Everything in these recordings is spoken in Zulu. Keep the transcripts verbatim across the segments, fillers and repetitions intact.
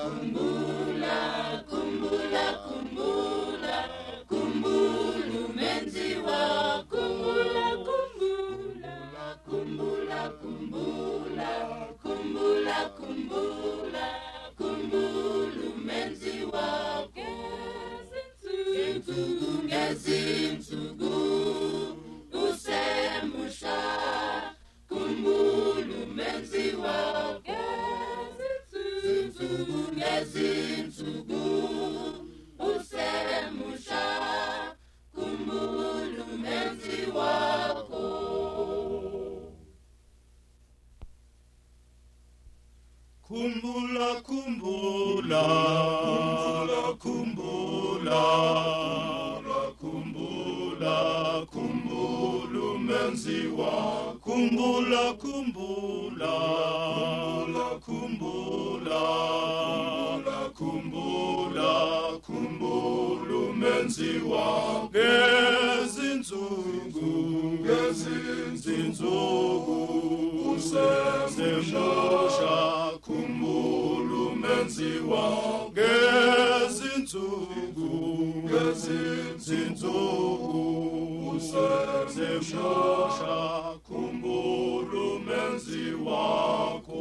Kumbula, kumbula, kumbula, kumbulu menzi wa kumbula, kumbula, kumbula, kumbula, kumbula, kumbula, kumbulu menzi wa gezinsuku, gezinsuku, usemusha, kumbulu menzi wa gezinsuku, gezinsuku, usemusha, kumbulu menzi wako. Kumbula, kumbula, kumbula, kumbula, kumbulu menzi wa. Kumbula, kumbula, kumbula, kumbula, kumbulu menzi wa. Gezinsuku, gezinsuku, usemusha, kumbulu menzi wa. Gezinsuku, gezinsuku, usemusha, kumbulu menzi wakho.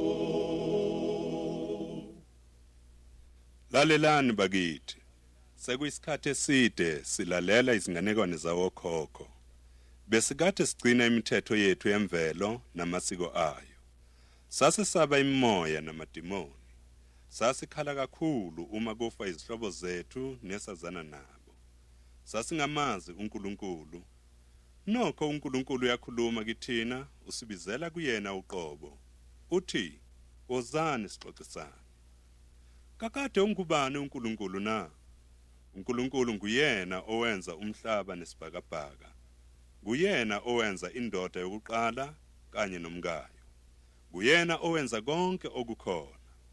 Lalelani bakithi, sekuyisikhathi eside silalela izinganekwane zawokhokho. Besikade sigcina imithetho yethu yemvelo namasiko ayo. Sasesaba imimoya namadimoni. Sasikhala kakhulu uma kufa izihlobo zethu nesazana nabo. Sasingamazi uNkulunkulu. Nokho uNkulunkulu uyakhuluma kithina, usibizela kuyena uqobo. Uthi, "Wozani sixoxisane." Kakade ungubani uNkulunkulu na? uNkulunkulu nguyena owenza umhlaba nesibhakabhaka. Nguyena owenza indoda yokuqala kanye nomkayo. Nguyena owenza konke okukhona.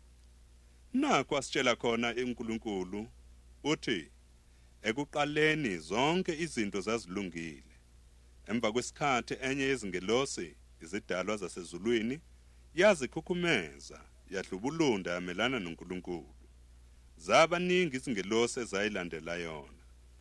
Nakho asitshela khona uNkulunkulu, uthi, "Ekuqaleni zonke izinto zazilungile. Emva kwesikhathi enye yezingelosi, izidalwa zasezulwini, yazikhukhumeza, yahlubulunda yamelana noNkulunkulu. Zabaningi izingelosi ezayilandela yona.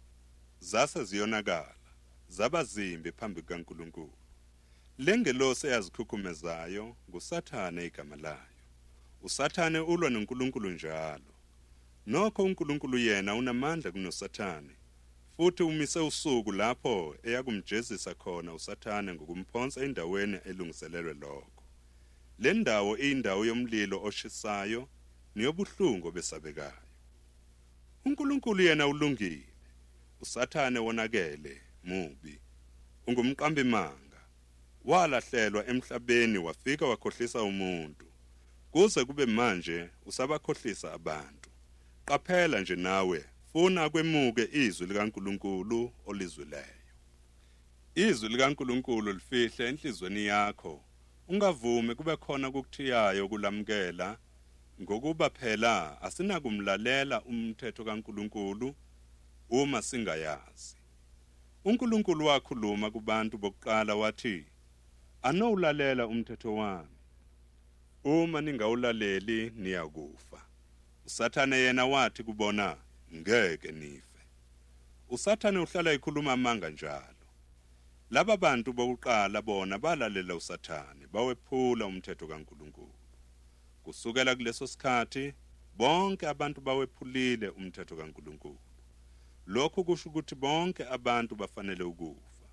Zase ziyonakala, zabazimbi phambi kaNkulunkulu. Lengelosi eyazikhukhumezayo nguSathane igama layo. USathane ulwa noNkulunkulu njalo. Nokho uNkulunkulu yena unamandla kunoSathane, futhi umise usuku lapho eyakumjezisa khona uSathane ngokumphonsa endaweni elungiselelwe lokho. Le ndawo iyindawo yomlilo oshisayo niyobuhlungu besabekayo. uNkulunkulu yena ulungile, uSathane wonakele, mubi. Ungumqambi manga, walahlelwa emhlabeni wafika wakhohlisa umuntu. Kuze kube manje usabakhohlisa abantu. Qaphela nje nawe, funa kwemuke izwi likaNkulunkulu olizwileyo. Izwi likaNkulunkulu lifihle enhlizweni yakho. Ungavume kube khona ukuthiyayo kulamkela, ngokuba phela asinakumlalela umthetho kaNkulunkulu uma singayazi. uNkulunkulu wakhuluma kubantu bokuqala wathi, "Anowulalela umthetho wami. Uma ningawulaleli niyakufa." uSathane yena wathi kubona, "Ngeke nife." uSathane uhlala ekhuluma amanga njalo. Laba bantu bokuqala bona balalela uSathane, bawephula umthetho kaNkulunkulu. Kusukela kuleso sikhathi bonke abantu bawephulile umthetho kaNkulunkulu. Lokho kusho ukuthi bonke abantu bafanele ukufa.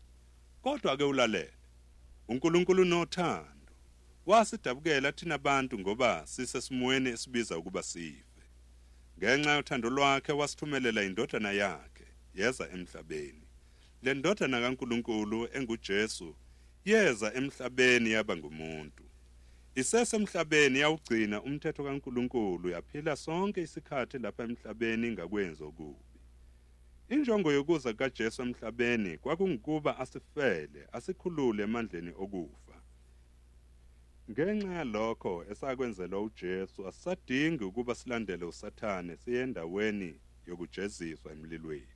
Kodwa ake ulalele, uNkulunkulu nothando. Wasidabukela thina abantu ngoba sisesimweni esibiza ukuba sife. Ngenxa yothando lwakhe wasithumelela indodana yakhe, yeza emhlabeni. Le ndodana kaNkulunkulu enguJesu yeza emhlabeni yaba ngumuntu. Isesemhlabeni yawugcina umthetho kaNkulunkulu, yaphila sonke isikhathi lapha emhlabeni ngakwenza okubi. Injongo yokuza kaJesu emhlabeni kwakungukuba asifele, asikhulule emandleni okufa. Ngenxa yalokho esakwenzelwa uJesu, asisadingi ukuba silandele uSathane siye endaweni yokujeziswa emlilweni.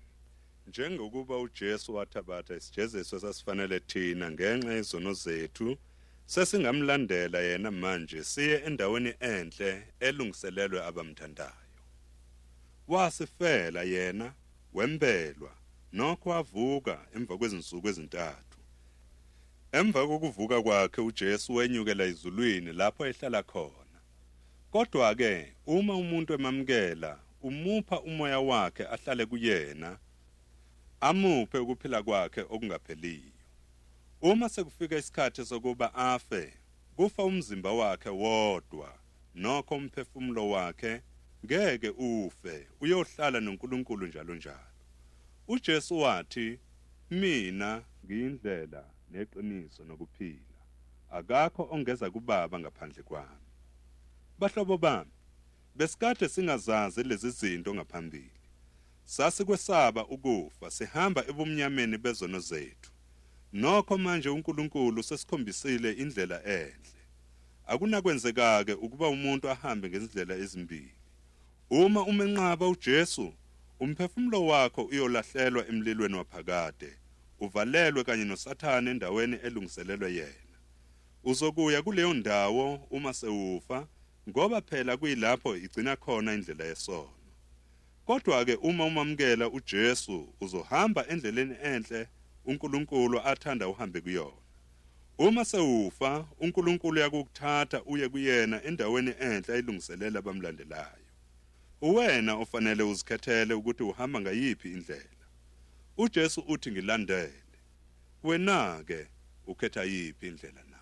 Njengokuba uJesu wathabatha isijeziso esasifanele thina ngenxa yezono zethu, sesingamlandela yena manje siye endaweni enhle elungiselelwe abamthandayo. Wasifela yena wembelwa nokho wavuka emva kwezinsuku ezintathu. Emva kokuvuka kwakhe uJesu wenyukela ezulwini lapho ehlala khona. Kodwa ke uma umuntu emamkela umupha umoya wakhe ahlale kuyena, amuphe ukuphila kwakhe okungapheliyo. Uma sekufika isikhathi sokuba afe, kufa umzimba wakhe wodwa, nokho umphefumulo wakhe ngeke ufe, uyohlala noNkulunkulu njalo njalo. uJesu wathi, mina ngiyindlela neqiniso nokuphila. Akakho ongeza kuBaba ngaphandle kwami. Bahlobo bami, besikade singazazi lezi zinto ngaphambili. Sasikwesaba ukufa, sihamba ebumnyameni bezono zethu. Nokho manje uNkulunkulu sesikhombisile indlela enhle. Akunakwenzeka-ke ukuba umuntu ahambe ngezindlela ezimbili. Uma umenqaba uJesu, umphefumulo wakho uyolahlelwa emlilweni waphakade, uvalelwe kanye noSathane endaweni elungiselelwe yena. Uzokuya kuleyo ndawo uma sewufa, ngoba phela kuyilapho igcina khona indlela yesono. Kodwa-ke uma umamukela uJesu, uzohamba endleleni enhle uNkulunkulu athanda uhambe kuyona. Uma sewufa, uNkulunkulu yakukuthatha uye kuyena endaweni enhle ayilungiselela abamlandelayo. Uwena ofanele uzikhethele ukuthi uhamba ngayiphi indlela. uJesu uthi ngilandele. Wena-ke ukhetha yiphi indlela na?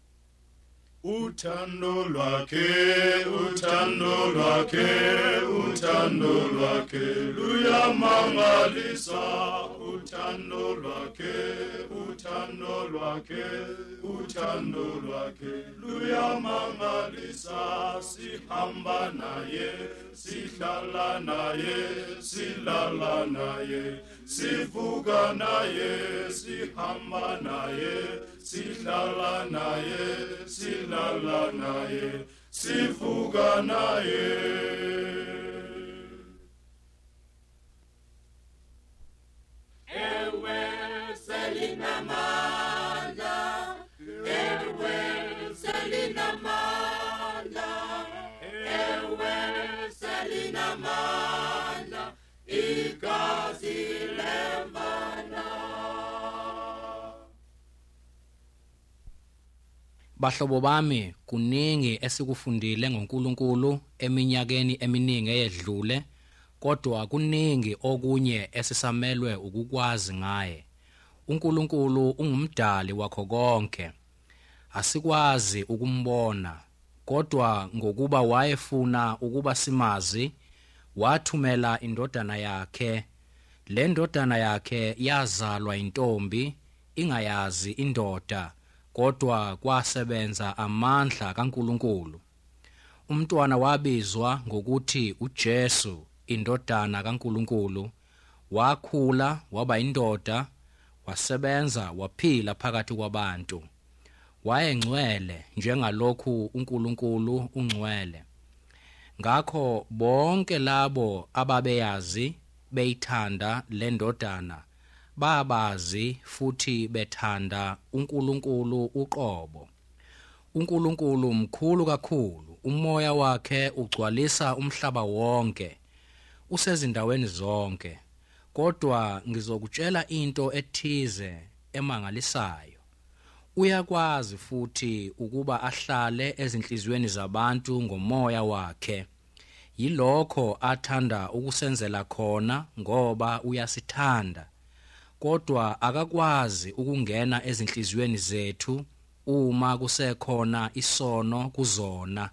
Uthando lwakhe, uthando lwakhe, uthando lwakhe luyamangalisa. Uthando lwakhe, uthando lwakhe, uthando lwakhe luyamangalisa. Sihamba naye, sihlala naye, silala naye, sivuka naye, sihamba naye, sihlala naye, silala naye, sivuka naye. Ewe selinamandla, ewe selinamandla, ewe selinamandla, igazi lembala. Bahlobo bami, kuningi esikufundile ngoNkulunkulu eminyakeni eminingi eyedlule, kodwa kuningi okunye esisamelwe ukukwazi ngaye. uNkulunkulu ungumdali wakho konke. Asikwazi ukumbona, kodwa ngokuba wayefuna ukuba simazi, wathumela indodana yakhe. Le ndodana yakhe yazalwa intombi, ingayazi indoda, kodwa kwasebenza amandla kaNkulunkulu. Umntwana wabizwa ngokuthi uJesu, indodana kaNkulunkulu. Wakhula waba indoda, wasebenza waphila phakathi kwabantu. Wayengcwele njengalokhu uNkulunkulu ungcwele. Ngakho bonke labo ababeyazi beyithanda le ndodana babazi futhi bethanda uNkulunkulu uqobo. uNkulunkulu mkhulu kakhulu, umoya wakhe ugcwalisa umhlaba wonke, usezindaweni zonke. Kodwa ngizokutshela into ethize emangalisayo. Uyakwazi futhi ukuba ahlale ezinhliziyweni zabantu ngomoya wakhe. Yilokho athanda ukusenzela khona ngoba uyasithanda. Kodwa akakwazi ukungena ezinhliziyweni zethu uma kusekhona isono kuzona.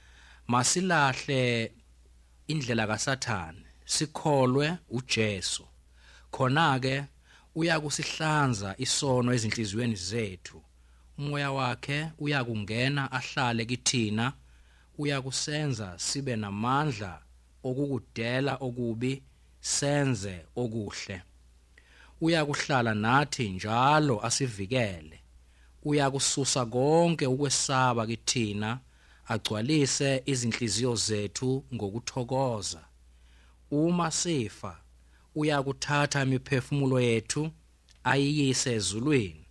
Masilahle indlela kaSathane, sikholwe uJesu. Khona-ke uyakusihlanza isono ezinhliziyweni zethu. Umoya wakhe uyakungena ahlale kithina, uyakusenza sibe namandla okukudela okubi, senze okuhle. Uyakuhlala nathi njalo asivikele. Uyakususa konke ukwesaba kithina, agcwalise izinhliziyo zethu ngokuthokoza. Uma sifa, uyakuthatha imiphefumulo yethu ayiyise ezulwini,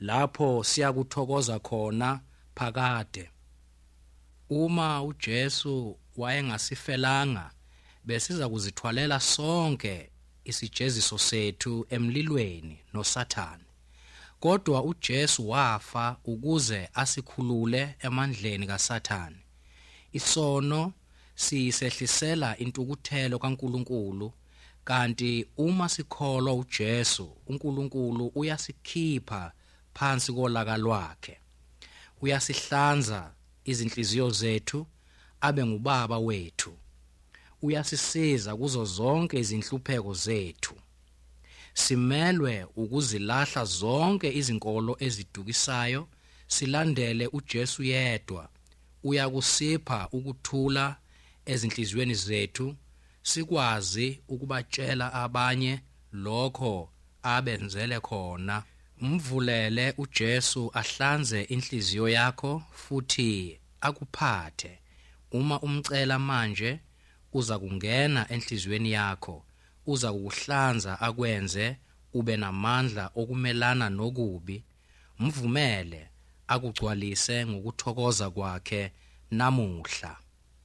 lapho siyakuthokoza khona phakade. Uma uJesu wayengasifelanga besiza kuzithwalela sonke isijeziso sethu emlilweni noSathane. Kodwa uJesu wafa ukuze asikhulule emandleni kaSathane. Isono siyisehlisela intukuthelo kaNkuluNkulu, kanti uma sikholwa uJesu, uNkuluNkulu uyasikhipha phansi kolaka lwakhe. Uyasihlanza izinhliziyo zethu abe ngubaba wethu. Uyasisiza kuzo zonke izinhlupheko zethu. Simelwe ukuzilahla zonke izinkolo ezidukisayo, silandele uJesu yedwa. Uyakusipha ukuthula ezinhliziyweni zethu, sikwazi ukubatshela abanye lokho abenzele khona. Mvulele uJesu ahlanze inhliziyo yakho futhi akuphathe. Uma umcela manje uza kungena enhliziyweni yakho, uza kukuhlanza akwenze ube namandla okumelana nokubi. Mvumele akugcwalise ngokuthokoza kwakhe namuhla.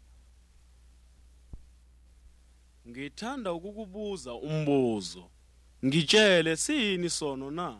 Ngithanda ukukubuza umbuzo. Ngitshele sini sono na?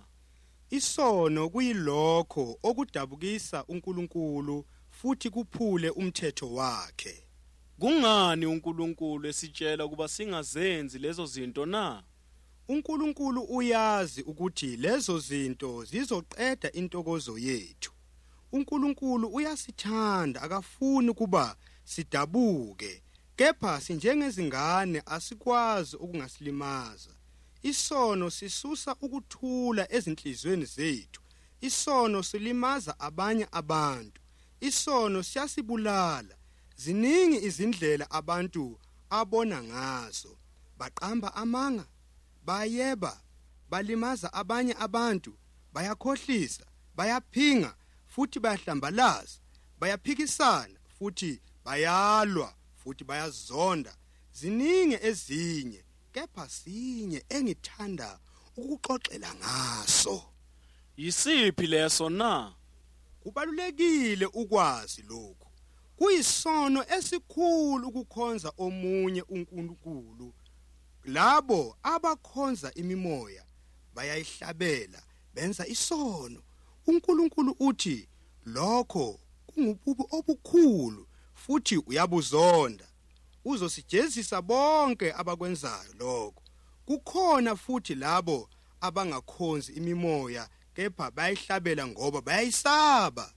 Isono kuyilokho okudabukisa uNkulunkulu futhi kuphule umthetho wakhe. Kungani uNkulunkulu esitshela kuba singazenzi lezo zinto na? uNkulunkulu uyazi ukuthi lezo zinto zizoqeda intokozo yethu. uNkulunkulu uyasithanda, akafuni kuba sidabuke, kepha sinjengezingane asikwazi ukungasilimaza. Isono sisusa ukuthula ezinhlizweni zethu. Isono silimaza abanye abantu. Isono siyasibulala. Ziningi izindlela abantu abona ngazo. Baqamba amanga, bayeba, balimaza abanye abantu, bayakhohlisa, bayaphinga futhi bayahlambalaza, bayaphikisana futhi bayalwa futhi bayazonda. Ziningi ezinye, kepha sinye engithanda ukuxoxela ngaso. Yisiphi leso na? Kubalulekile ukwazi lokhu. Kuyisono esikhulu ukukhonza omunye uNkulunkulu. Labo abakhonza imimoya bayayihlabela, benza isono. uNkulunkulu uthi lokho kungububi obukhulu futhi uyabuzonda. Uzosijezisa bonke abakwenzayo lokho. Kukhona futhi labo abangakhonzi imimoya kepha bayihlabela ngoba bayayisaba.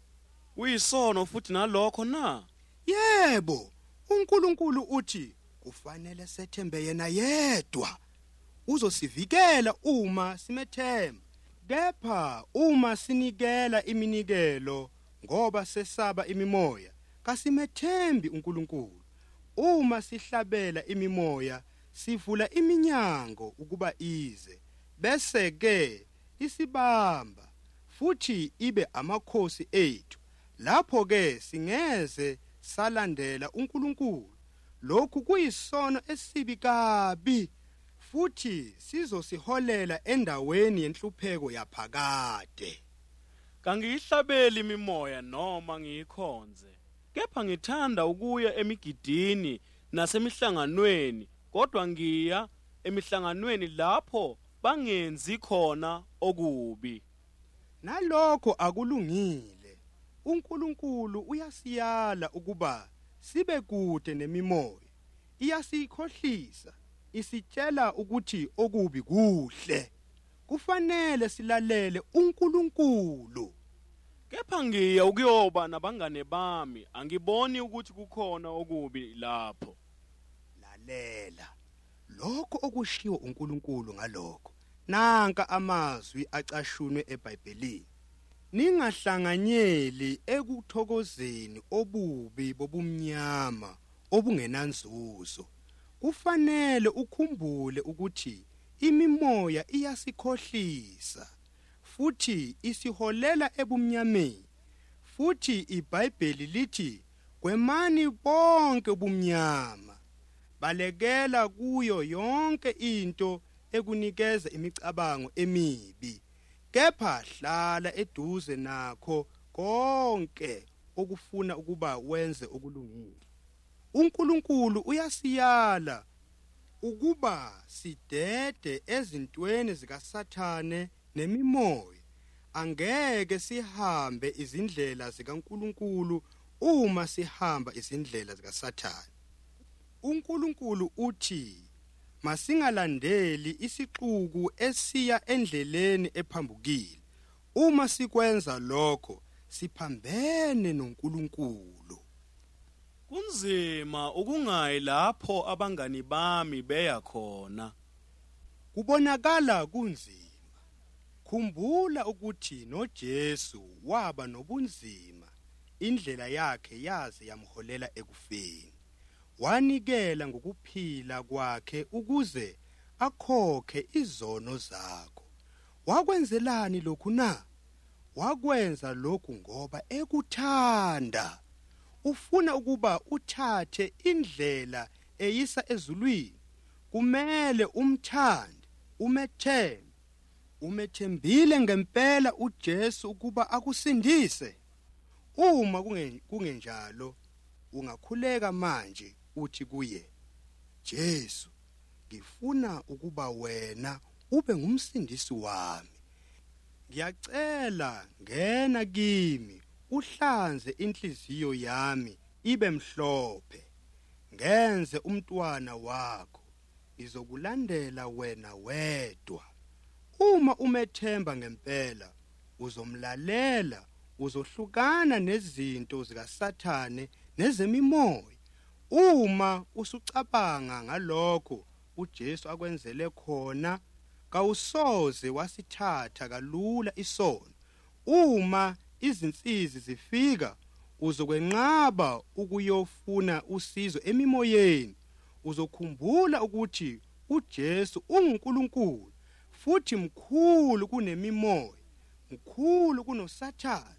Uyisono futhi nalokho na? Yebo, uNkulunkulu uthi kufanele sethembe yena yedwa. Uzosivikela uma simethemba. Kepha uma sinikela iminikelo ngoba sesaba imimoya, kasimethembi uNkulunkulu. Uma sihlabela imimoya, sivula iminyango ukuba ize, bese ke isibamba futhi ibe amakhosi ethu. Lapho ke singeze salandela uNkulunkulu. Lokhu kuyisono esibi kabi futhi sizosiholela endaweni yenhlupheko yaphakade. Kangiyihlabeli imimoya noma ngiyikhonze, kepha ngithanda ukuya emigidini nasemihlanganweni, kodwa ngiya emihlanganweni lapho bangenzi khona okubi. Nalokho akulungile. uNkulunkulu uyasiyala ukuba sibe kude nemimoya. Iyasikhohlisa, isitshela ukuthi okubi kuhle. Kufanele silalele uNkulunkulu. Kepha ngiya ukuyoba nabangane bami, angiboni ukuthi kukhona okubi lapho. Lalela lokho okushiwo uNkulunkulu ngalokho. Nanka amazwi acashunwe eBhayibhelini. Ningahlanganyeli ekuthokozeni obubi bobumnyama obungenanzuzo. Kufanele ukhumbule ukuthi imimoya iyasikhohlisa futhi isiholela ebumnyameni. Futhi iBhayibheli lithi gwemani bonke ubumnyama. Balekela kuyo yonke into ekunikeza imicabango emibi. kepha hlala eduze nakho konke okufuna ukuba wenze okulungile. uNkulunkulu uyasiyala ukuba sidede ezintweni zikaSathane nemimoya. Angeke sihambe izindlela zikaNkulunkulu uma sihamba izindlela zikaSathane. uNkulunkulu uthi masingalandeli isixuku esiya endleleni ephambukile. Uma sikwenza lokho siphambene noNkulunkulu. Kunzima ukungayi lapho abangani bami beya khona. Kubonakala kunzima. Khumbula ukuthi noJesu waba nobunzima. Indlela yakhe yaze yamholela ekufeni. Wanikela ngokuphila kwakhe ukuze akhokhe izono zakho. Wakwenzelani lokhu na? Wakwenza lokhu ngoba ekuthanda. Ufuna ukuba uthathe indlela eyisa ezulwini. Kumele umthande, umethembe. Umethembile ngempela uJesu ukuba akusindise. Uma kungenjalo, ungakhuleka manje uthi kuye, Jesu, ngifuna ukuba wena ube ngumsindisi wami. Ngiyacela ngena kimi, uhlanze inhliziyo yami ibe mhlophe. Ngenze umntwana wakho, ngizokulandela wena wedwa. Uma umethemba ngempela, uzomlalela, uzohlukana nezinto zikaSathane nezemimoya. Uma usucabanga ngalokho uJesu akwenzele khona, kawusoze wasithatha kalula isono. Uma izinsizi zifika, uzokwenqaba ukuyofuna usizo emimoyeni. Uzokhumbula ukuthi uJesu unguNkulunkulu, futhi mkhulu kunemimoya, mkhulu kunoSathane.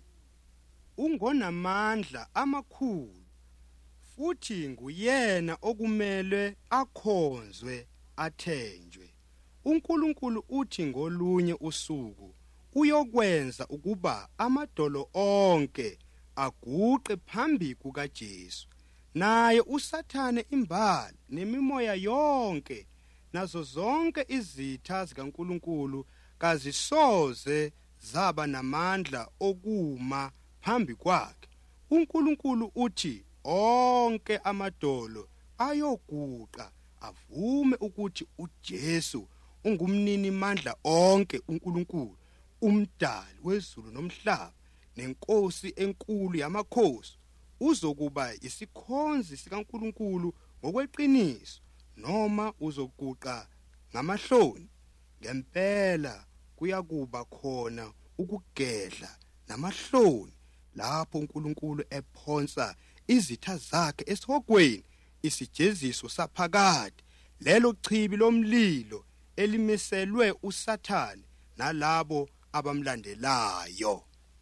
Ungonamandla amakhulu, futhi nguyena okumele akhonzwe athenjwe. uNkulunkulu uthi ngolunye usuku uyokwenza ukuba amadolo onke aguqe phambi kukaJesu. Naye uSathane imbali nemimoya yonke nazo zonke izitha zikaNkulunkulu kazisoze zaba namandla okuma phambi kwakhe. uNkulunkulu uthi onke amadolo ayoguqa avume ukuthi uJesu ungumnini mandla onke, uNkulunkulu, umdali wezulu nomhlaba, nenkosi enkulu yamakhosi. Uzokuba isikhonzi sikaNkulunkulu ngokweqiniso, noma uzoguqa ngamahloni. Ngempela kuyakuba khona ukugedla namahloni lapho uNkulunkulu ephonsa izitha zakhe esihogweni, isijeziso saphakade, lelo chibi lomlilo elimiselwe uSathane nalabo abamlandelayo.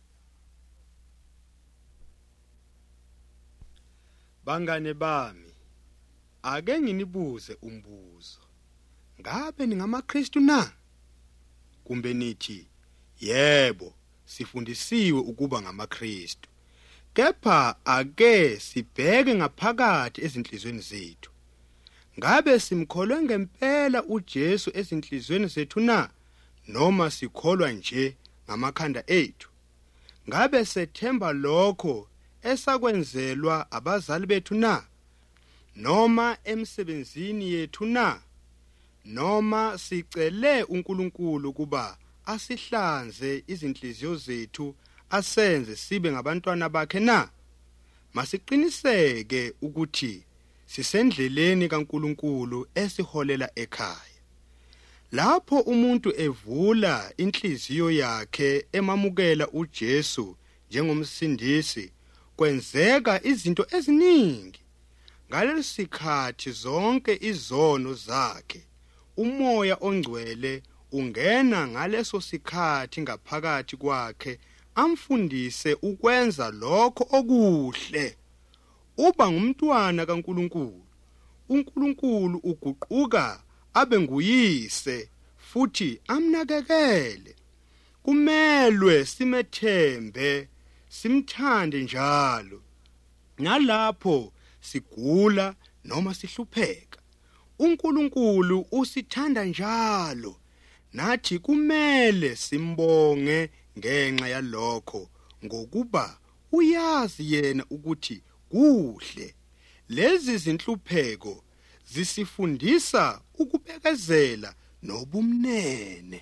Bangane bami, ake nginibuze umbuzo. Ngabe ningamaKristu na? Kumbe nithi, yebo, sifundisiwe ukuba ngamaKristu. Kepha ake sibheke ngaphakathi ezinhlizweni zethu. Ngabe simkholwe ngempela uJesu ezinhlizweni zethu na? Noma sikholwa nje ngamakhanda ethu? Ngabe sethemba lokho esakwenzelwa abazali bethu na? Noma emsebenzini yethu na? Noma sicele uNkulunkulu kuba asihlanze izinhliziyo zethu, asenze sibe ngabantwana bakhe na? Masiqiniseke ukuthi sisendleleni kaNkulunkulu esiholela ekhaya. Lapho umuntu evula inhliziyo yakhe emamukela uJesu njengomsindisi, kwenzeka izinto eziningi. Ngalesikhathi zonke izono zakhe, umoya ongcwele ungena ngaleso sikhathi ngaphakathi kwakhe, amfundise ukwenza lokho okuhle. Uba ngumntwana kaNkulunkulu. uNkulunkulu uguquka abe nguyise futhi amnakekele. kumelwe simethembe simthande njalo nalapho sigula noma sihlupheka. uNkulunkulu usithanda njalo nathi kumele simbonge ngenxa yalokho ngokuba uyazi yena ukuthi kuhle. Lezi zinhlupheko zisifundisa ukubekezela nobumnene.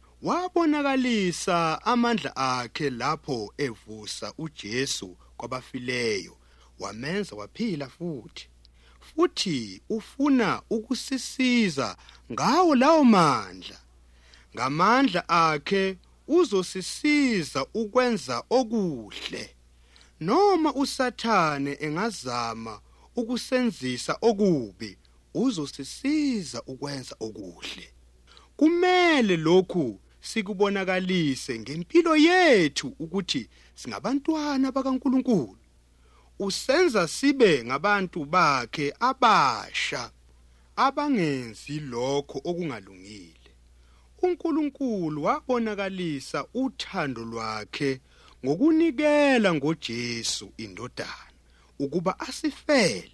Wabonakalisa amandla akhe lapho evusa uJesu kwabafileyo, wamenza waphila futhi. Futhi ufuna ukusisiza ngawo lawo mandla. Ngamandla akhe uzosisiza ukwenza okuhle. Noma uSathane engazama ukusenzisa okubi, uzosisiza ukwenza okuhle. Kumele lokhu sikubonakalise ngempilo yethu ukuthi singabantwana bakaNkulunkulu. Usenza sibe ngabantu bakhe abasha abangenzi lokho okungalungile. uNkulunkulu wabonakalisa uthando lwakhe ngokunikela ngoJesu indodana ukuba asifele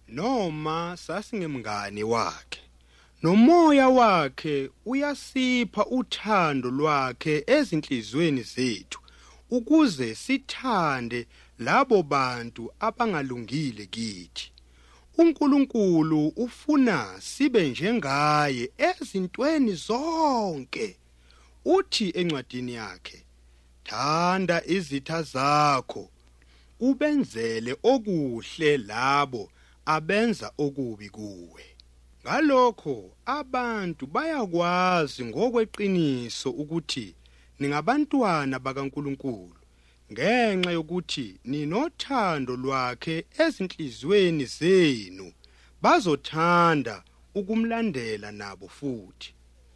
noma sasingemngane wakhe. Nomoya wakhe uyasipha uthando lwakhe ezinhlizweni zethu ukuze sithande labo bantu abangalungile kithi. uNkulunkulu ufuna sibe njengaye ezintweni zonke. Uthi encwadini yakhe, thanda izitha zakho, ubenzele okuhle labo abenza okubi kuwe. Ngalokho abantu bayakwazi ngokweqiniso ukuthi ningabantwana bakaNkulunkulu ngenxa yokuthi ninothando lwakhe ezinhlizweni zenu, bazothanda ukumlandela nabo futhi.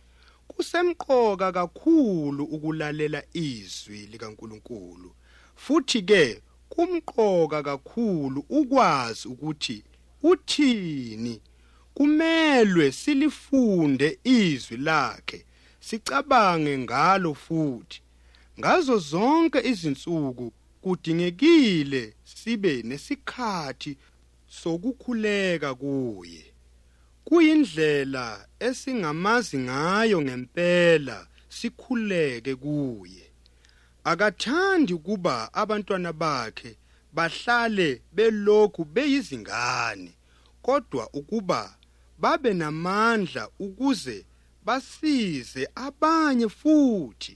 Kusemqoka kakhulu ukulalela izwi likaNkulunkulu, futhi ke kumqoka kakhulu ukwazi ukuthi uthini. Kumelwe silifunde izwi lakhe, sicabange ngalo futhi. Ngazo zonke izinsuku kudingekile sibe nesikhathi sokukhuleka kuye. Kuyindlela esingamazi ngayo ngempela sikhuleke kuye. Akathandi kuba abantwana bakhe bahlale belokhu beyizingane, kodwa ukuba babe namandla ukuze basize abanye futhi.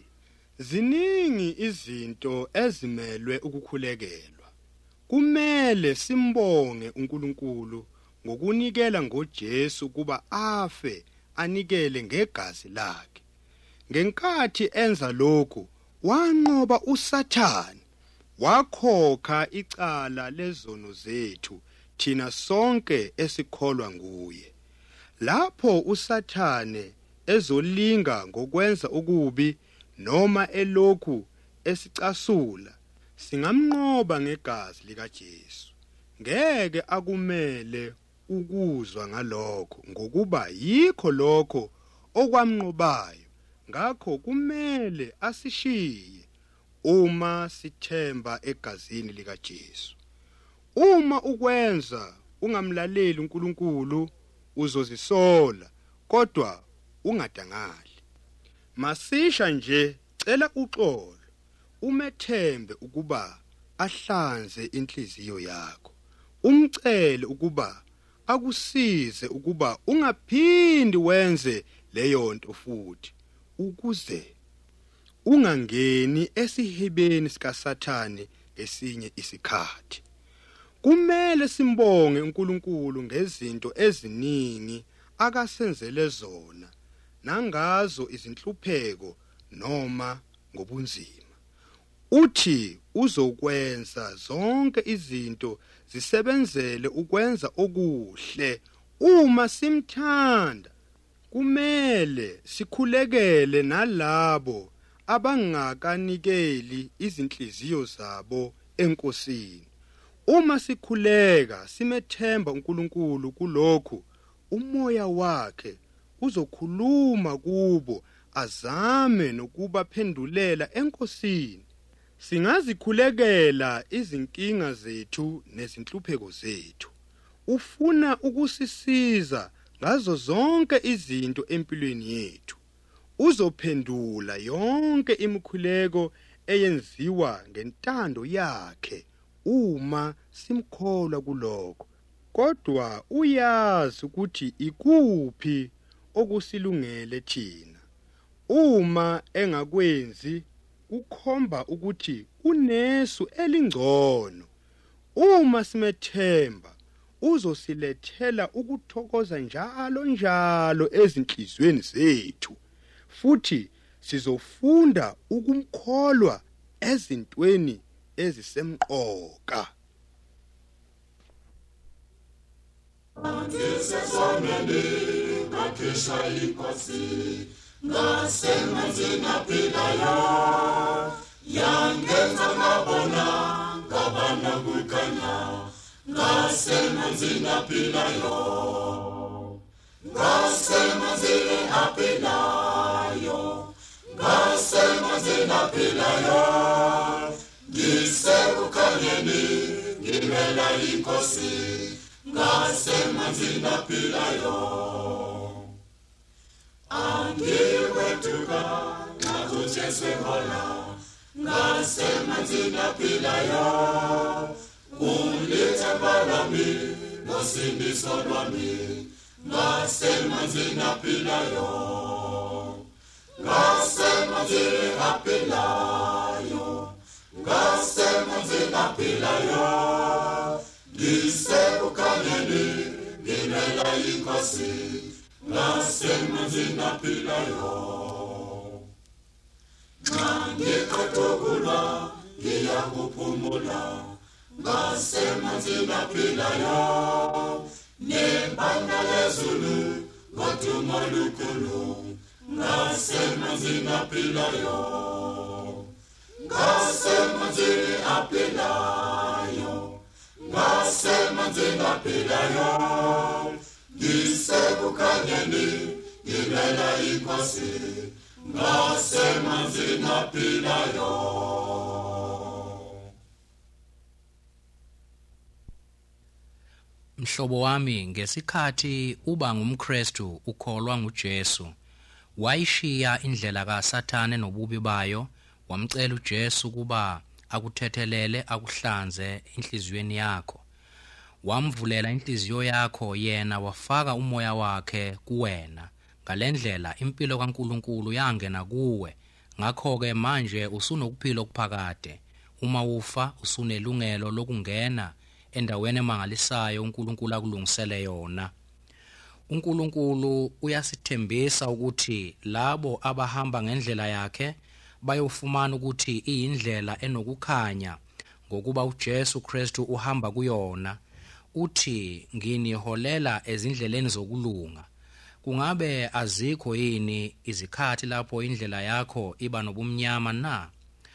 Ziningi izinto ezimelwe ukukhulekelwa. Kumele simbonge uNkulunkulu ngokunikela ngoJesu kuba afe anikele ngegazi lakhe. Ngenkathi enza lokhu, wanqoba uSathane, wakhokha icala lezono zethu thina sonke esikholwa nguye. Lapho uSathane ezolinga ngokwenza okubi noma elokhu esicasula, singamnqoba ngegazi likaJesu. Ngeke akumele ukuzwa ngalokho ngokuba yikho lokho okwamnqobayo. Ngakho kumele asishiye uma sithemba egazini likaJesu. Uma ukwenza ungamlaleli uNkulunkulu, uzozisola kodwa ungadangali. Masisha nje cela uxolo, umethembe ukuba ahlanze inhliziyo yakho. Umcele ukuba akusize ukuba ungaphindi wenze leyo nto futhi, ukuze ungangeni esihebeni sikaSathane esinye isikhathi. Kumele simbonge uNkulunkulu ngezinto eziningi akasenzele zona, nangazo izinhlupheko noma ngobunzima. Uthi uzokwenza zonke izinto zisebenzele ukwenza okuhle uma simthanda. Kumele sikhulekele nalabo abangakanikeli izinhliziyo zabo enkosini. Uma sikhuleka simethemba uNkulunkulu kulokhu, umoya wakhe uzokhuluma kubo azame nokubaphendulela enkosini. Singazikhulekela izinkinga zethu nezinhlupheko zethu. Ufuna ukusisiza ngazo zonke izinto empilweni yethu. Uzophendula yonke imikhuleko eyenziwa ngentando yakhe uma simkholwa kuloko. Kodwa uyazi ukuthi ikuphi okusilungele thina. Uma engakwenzi kukhomba ukuthi unesu elingcono. Uma simethemba uzosilethela ukuthokoza njalo njalo ezinhlizweni zethu. Futhi sizofunda ukumkholwa ezintweni ezisemqoka. Mhlobo wami, ngesikhathi uba ngumKristu ukholwa nguJesu, wayishiya indlela kaSathane nobubi bayo, wamcela uJesu kuba akuthethelele akuhlanze inhliziyweni yakho. Wamvulela inhliziyo yakho, yena wafaka umoya wakhe kuwena. Ngalendlela impilo kaNkulunkulu yangena kuwe. Ngakho ke manje usunokuphila okuphakade. Uma ufa usunelungelo lokungena endaweni emangalisayo uNkulunkulu akulungisele yona. uNkulunkulu uyasithembisa ukuthi labo abahamba ngendlela yakhe bayofumana ukuthi iyindlela enokukhanya ngokuba uJesu Kristu uhamba kuyona. Uthi nginiholela ezindleleni zokulunga. Kungabe azikho yini izikhathi lapho indlela yakho iba nobumnyama na?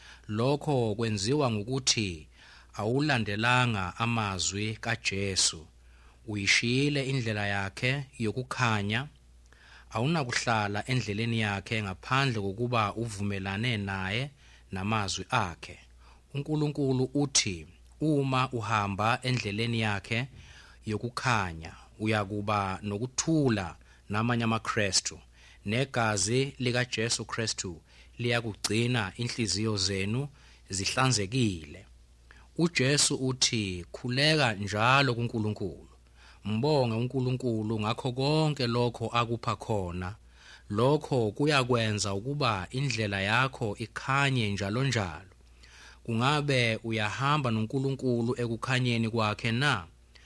Lokho kwenziwa ngokuthi awulandelanga amazwi kaJesu. Uyishiyile indlela yakhe yokukhanya. Awunakuhlala endleleni yakhe ngaphandle kokuba uvumelane naye namazwi akhe. uNkulunkulu uthi uma uhamba endleleni yakhe yokukhanya uyakuba nokuthula namanye amaKristu, negazi likaJesu Kristu liyakugcina inhliziyo zenu zihlanzekile. uJesu uthi khuleka njalo kuNkulunkulu. Mbonge uNkulunkulu ngakho konke lokho akupha khona. Lokho kuyakwenza ukuba indlela yakho ikhanye njalo njalo. Kungabe uyahamba noNkulunkulu ekukhanyeni kwakhe na?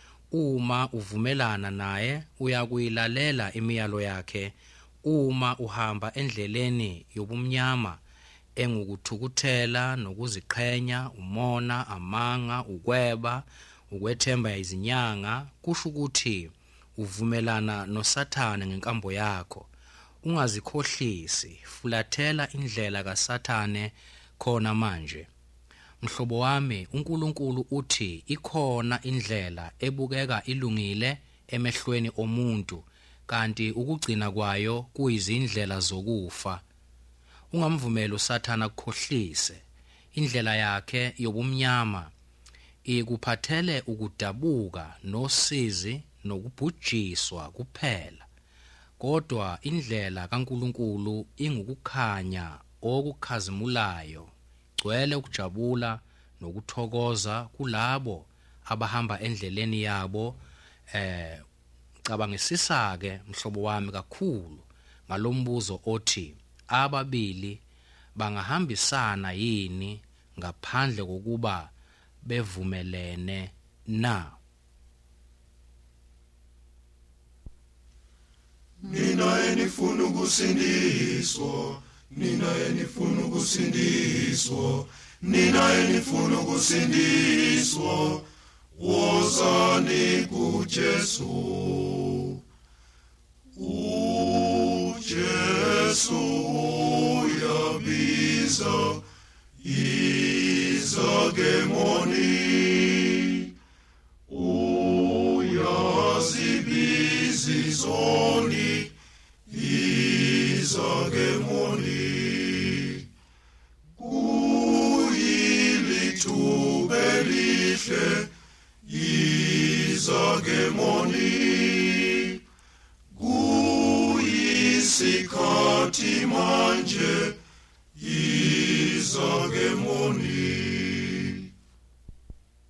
Uma uvumelana naye uyakuyilalela imiyalo yakhe. Uma uhamba endleleni yobumnyama engukuthukuthela nokuziqhenya, umona, amanga, ukweba, ukwethemba izinyanga, kusho ukuthi uvumelana noSathane ngenkambo yakho. Ungazikhohlisi, fulathela indlela kaSathane khona manje. Mhlobo wami, uNkulunkulu uthi ikhona indlela ebukeka ilungile emehlweni omuntu, kanti ukugcina kwayo kuyizindlela zokufa. ungamvumeli uSathana ukukhohlise. Indlela yakhe yobumnyama ikuphathele ukudabuka nosizi nokubhujiswa kuphela. Kodwa indlela kaNkuluNkulu ingukukhanya okukhazimulayo, gcwele ukujabula nokuthokoza kulabo abahamba endleleni yabo. eh cabangisisa ke mhlobo wami kakhulu ngalombuzo othi ababili bangahambisana yini ngaphandle kokuba bevumelene na? Nina enifuna ukusindiswa, nina enifuna ukusindiswa, nina enifuna ukusindiswa, wozani kuJesu. uJesu uyabiza, izakemoni, uyazibiza izoni, izakemoni. Kuyilithuba elihle, izakemoni. Kuyisikhathi manje, izakemoni.